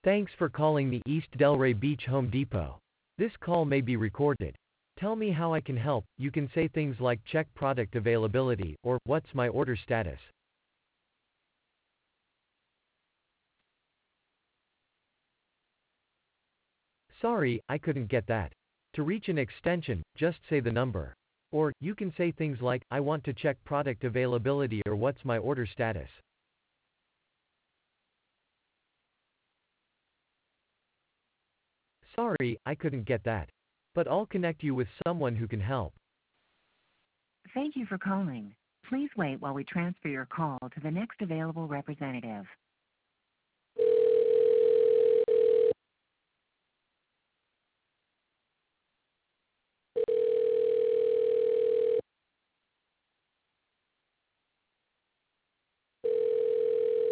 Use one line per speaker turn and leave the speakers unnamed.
Thanks for calling the East Delray Beach Home Depot. This call may be recorded. Tell me how I can help. You can say things like check product availability or what's my order status. Sorry, I couldn't get that. To reach an extension, just say the number. Or, you can say things like, I want to check product availability or what's my order status. Sorry, I couldn't get that. But I'll connect you with someone who can help.
Thank you for calling. Please wait while we transfer your call to the next available representative.